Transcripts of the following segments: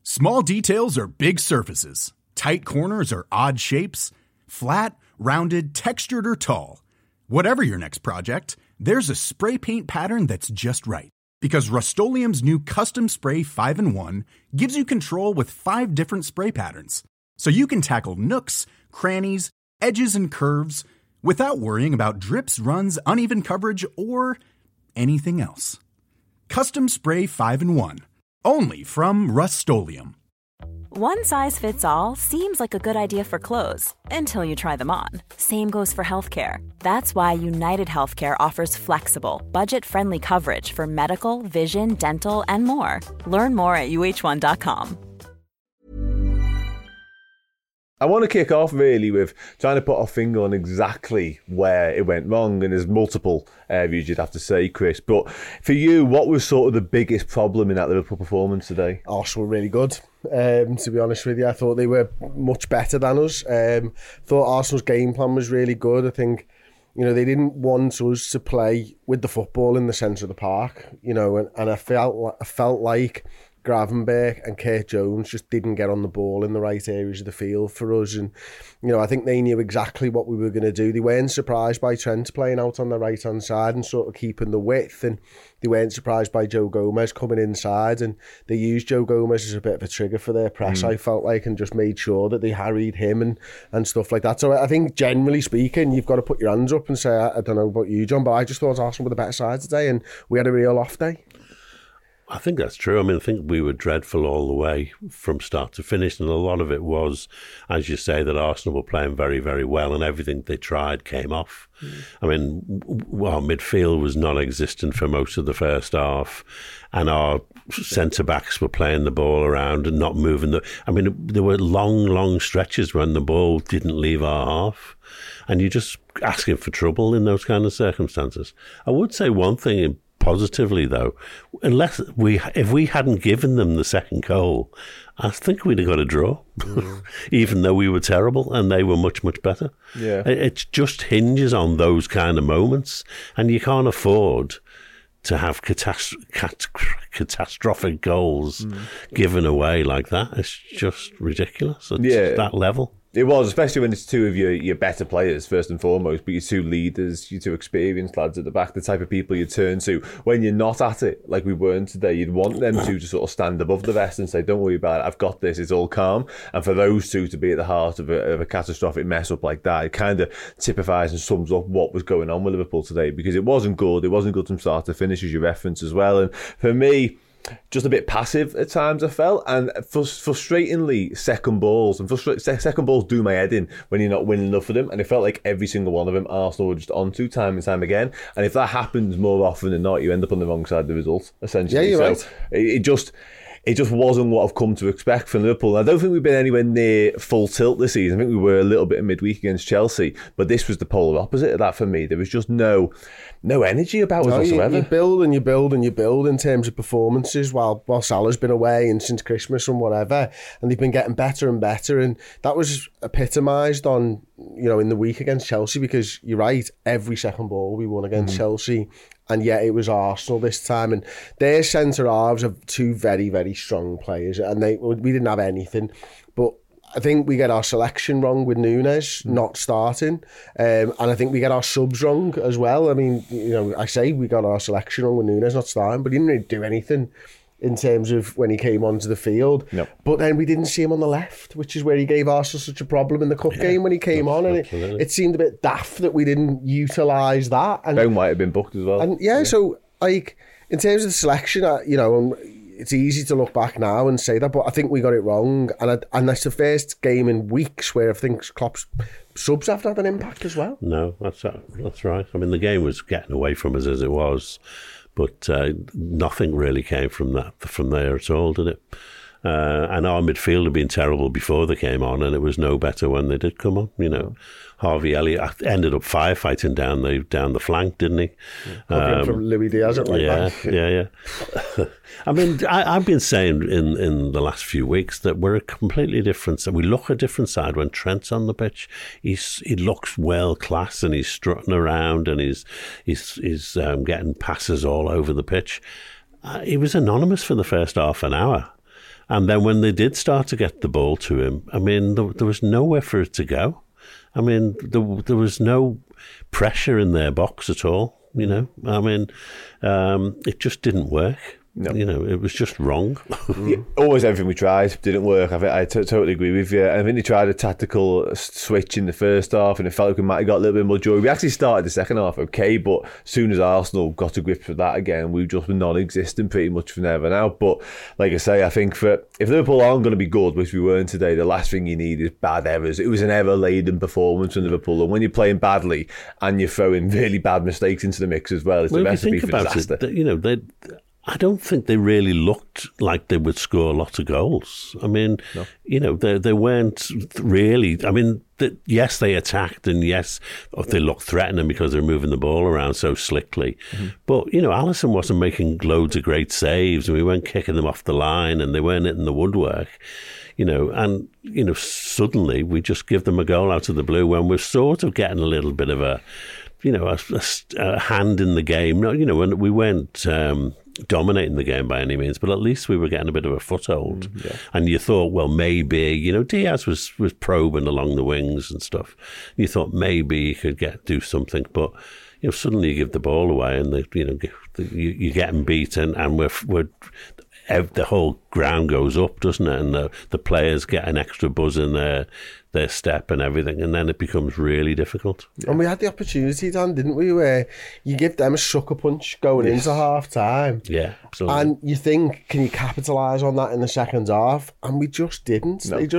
Small details are big surfaces. Tight corners are odd shapes. Flat, rounded, textured, or tall. Whatever your next project, there's a spray paint pattern that's just right. Because Rust-Oleum's new Custom Spray 5-in-1 gives you control with 5 different spray patterns. So you can tackle nooks, crannies, edges, and curves without worrying about drips, runs, uneven coverage, or anything else. Custom Spray 5-in-1. Only from Rust-Oleum. One size fits all seems like a good idea for clothes until you try them on. Same goes for healthcare. That's why United Healthcare offers flexible, budget-friendly coverage for medical, vision, dental, and more. Learn more at uh1.com. I want to kick off really with trying to put our finger on exactly where it went wrong, and there's multiple areas you'd have to say, Chris. But for you, what was sort of the biggest problem in that Liverpool performance today? Arsenal were really good, to be honest with you. I thought they were much better than us. Thought Arsenal's game plan was really good. I think, they didn't want us to play with the football in the centre of the park, and I felt like Gravenberch and Kurt Jones just didn't get on the ball in the right areas of the field for us, and I think they knew exactly what we were going to do. They weren't surprised by Trent playing out on the right hand side and sort of keeping the width, and they weren't surprised by Joe Gomez coming inside, and they used Joe Gomez as a bit of a trigger for their press, I felt like, and just made sure that they harried him and stuff like that. So I think generally speaking, you've got to put your hands up and say, I don't know about you, John, but I just thought Arsenal were the better side today, and we had a real off day. I think that's true. I mean, I think we were dreadful all the way from start to finish, and a lot of it was, as you say, that Arsenal were playing very, very well, and everything they tried came off. I mean, midfield was non-existent for most of the first half, and our centre-backs were playing the ball around and not moving. There were long stretches when the ball didn't leave our half, and you're just asking for trouble in those kind of circumstances. I would say one thing positively, though, if we hadn't given them the second goal, I think we'd have got a draw, even though we were terrible and they were much, much better. Yeah, it just hinges on those kind of moments, and you can't afford to have catastrophic goals given away like that. It's just ridiculous at that level. It was, especially when it's two of your better players, first and foremost, but your two leaders, your two experienced lads at the back, the type of people you turn to when you're not at it, like we weren't today. You'd want them to sort of stand above the rest and say, don't worry about it, I've got this, it's all calm. And for those two to be at the heart of a catastrophic mess up like that, it kind of typifies and sums up what was going on with Liverpool today, because it wasn't good. It wasn't good from start to finish, as you reference as well. And for me, just a bit passive at times, I felt, and frustratingly second balls do my head in when you're not winning enough of them, and it felt like every single one of them Arsenal were just onto time and time again, and if that happens more often than not, you end up on the wrong side of the result, essentially. Yeah, you're right. It just wasn't what I've come to expect from Liverpool. I don't think we've been anywhere near full tilt this season. I think we were a little bit in midweek against Chelsea, but this was the polar opposite of that for me. There was just no energy about us whatsoever. You build and you build and you build in terms of performances while Salah's been away and since Christmas and whatever, and they've been getting better and better, and that was epitomised on, in the week against Chelsea, because you're right, every second ball we won against Chelsea, and yet it was Arsenal this time, and their centre-halves are two very, very strong players, and we didn't have anything, but I think we get our selection wrong with Núñez not starting, and I think we get our subs wrong as well. I mean, I say we got our selection wrong with Núñez not starting, but he didn't really do anything in terms of when he came onto the field. Nope. But then we didn't see him on the left, which is where he gave Arsenal such a problem in the cup game when he came on, and it seemed a bit daft that we didn't utilise that. And Ben White had been booked as well. And so like in terms of the selection, it's easy to look back now and say that, but I think we got it wrong, and that's the first game in weeks where I think Klopp's subs have had an impact as well. No, that's right. I mean, the game was getting away from us as it was, but nothing really came from there at all, did it? And our midfield had been terrible before they came on, and it was no better when they did come on. Harvey Elliott ended up firefighting down the flank, didn't he? From Louis Diaz at right back. Yeah. I mean, I've been saying in the last few weeks that we're a completely different. We look a different side when Trent's on the pitch. He looks well class, and he's strutting around, and he's getting passes all over the pitch. He was anonymous for the first half an hour. And then when they did start to get the ball to him, I mean, there was nowhere for it to go. I mean, there was no pressure in their box at all, you know. I mean, it just didn't work. No. You know, it was just wrong. Always everything we tried didn't work. I totally agree with you. I think they tried a tactical switch in the first half, and it felt like we might have got a little bit more joy. We actually started the second half okay, but as soon as Arsenal got a grip of that again, we just were non-existent pretty much from there on out. But like I say, I think if Liverpool aren't going to be good, which we weren't today, the last thing you need is bad errors. It was an error-laden performance from Liverpool, and when you're playing badly and you're throwing really bad mistakes into the mix as well, it's the recipe for disaster. You know, I don't think they really looked like they would score a lot of goals. I mean, no. You know, they weren't really. I mean, yes, they attacked, and yes, they looked threatening because they're moving the ball around so slickly. Mm-hmm. But, you know, Alisson wasn't making loads of great saves, and we weren't kicking them off the line, and they weren't hitting the woodwork. You know, and, you know, suddenly we just give them a goal out of the blue when we're sort of getting a little bit of a, you know, a hand in the game. No, you know, when we weren't dominating the game by any means, but at least we were getting a bit of a foothold. Yeah. And you thought, well, maybe, you know, Diaz was probing along the wings and stuff. You thought maybe he could do something, but, you know, suddenly you give the ball away and you're getting beaten, and the whole ground goes up, doesn't it? And the players get an extra buzz in their step and everything, and then it becomes really difficult. Yeah. And we had the opportunity, Dan, didn't we, where you give them a sucker punch going into half time. Yeah, absolutely. And you think, can you capitalise on that in the second half? And we just didn't. No.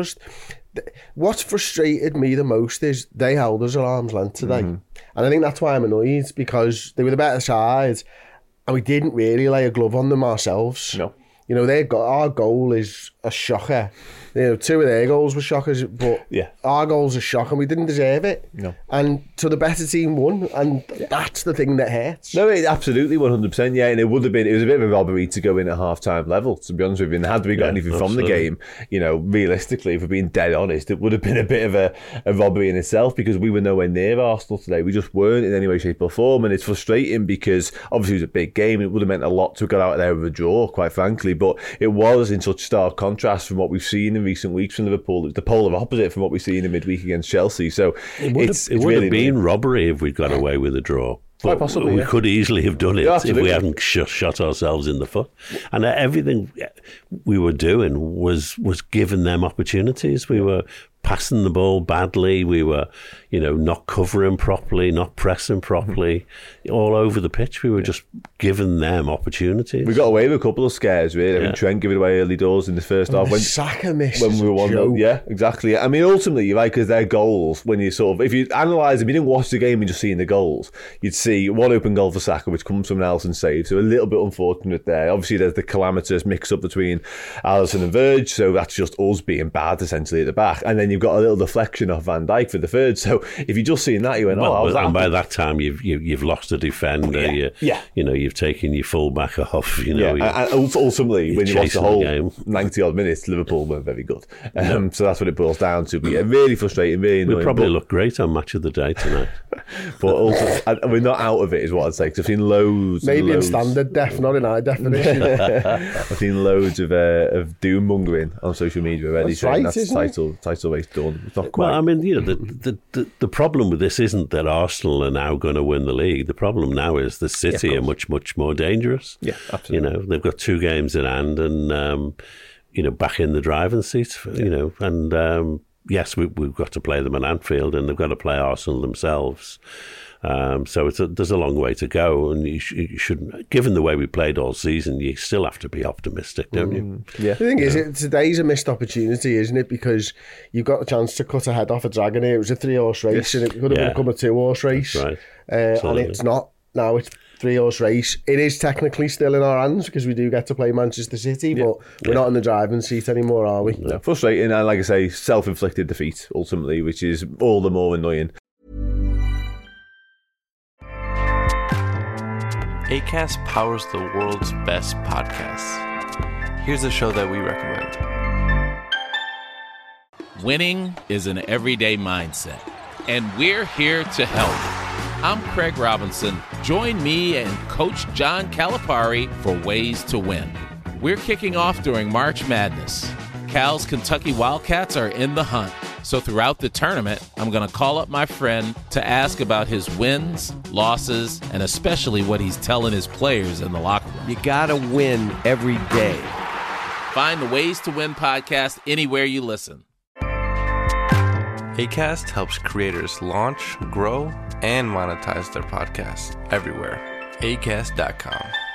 What's frustrated me the most is they held us at arm's length today. Mm-hmm. And I think that's why I'm annoyed, because they were the better side and we didn't really lay a glove on them ourselves. No. You know, our goal is a shocker. You know, 2 of their goals were shockers, but our goal's a shock, and we didn't deserve it. No. And so the better team won, and that's the thing that hurts. No, absolutely, 100%, yeah. And it was a bit of a robbery to go in at half-time level, to be honest with you. And had we got anything from the game, you know, realistically, if we're being dead honest, it would have been a bit of a robbery in itself, because we were nowhere near Arsenal today. We just weren't in any way, shape or form. And it's frustrating because obviously it was a big game. It would have meant a lot to get out of there with a draw, quite frankly. But it was in such stark contrast from what we've seen in recent weeks from Liverpool. It's the polar opposite from what we've seen in midweek against Chelsea. So it would have been robbery if we'd got away with a draw. Quite possibly, we could easily have done it if we hadn't shot ourselves in the foot. And everything we were doing was giving them opportunities. We were passing the ball badly. We were, you know, not covering properly, not pressing properly, all over the pitch. We were just giving them opportunities. We got away with a couple of scares, really. I mean, Trent gave it away early doors in the first half. Saka missed when we were 1-0. Yeah, exactly. I mean, ultimately, you're right, because their goals, when you sort of, if you analyse them, you didn't watch the game and just seeing the goals, you'd see one open goal for Saka, which comes from an Alisson save. So a little bit unfortunate there. Obviously, there's the calamitous mix-up between Alisson and Verge, so that's just us being bad, essentially, at the back. And then you've got a little deflection off Van Dijk for the third. So if you just seen that, you went, and by that time you've lost a defender. You know, you've taken your full back off. You know, and ultimately, when you watch the whole 90 odd minutes, Liverpool weren't very good. So that's what it boils down to. But really frustrating, really annoying. We probably look great on Match of the Day tonight. But also, we're not out of it, is what I'd say. Because I've seen loads. Maybe in standard def, not in high definition. I've seen loads of doom mongering on social media already. That's right, that's title race done. It's not quite. Well, I mean, you know, the problem with this isn't that Arsenal are now going to win the league. The problem now is the City are much, much more dangerous. Yeah, absolutely. You know, they've got 2 games in hand, and you know, back in the driving seat. You know, and yes, we've got to play them at Anfield, and they've got to play Arsenal themselves. So there's a long way to go, and you shouldn't. Given the way we played all season, you still have to be optimistic, don't you? Yeah. The thing is, today's a missed opportunity, isn't it? Because you've got a chance to cut a head off a dragon here. It was a 3-horse race, and it could have become a 2-horse race. That's right. And it's not. Now it's 3-horse race. It is technically still in our hands because we do get to play Manchester City, but we're not in the driving seat anymore, are we? No. Frustrating, and like I say, self-inflicted defeat ultimately, which is all the more annoying. Acast powers the world's best podcasts. Here's a show that we recommend. Winning is an everyday mindset, and we're here to help. I'm Craig Robinson. Join me and Coach John Calipari for Ways to Win, We're kicking off during March Madness. Cal's Kentucky Wildcats are in the hunt. So throughout the tournament, I'm going to call up my friend to ask about his wins, losses, and especially what he's telling his players in the locker room. You gotta win every day. Find the Ways to Win podcast anywhere you listen. Acast helps creators launch, grow, and monetize their podcasts everywhere. Acast.com.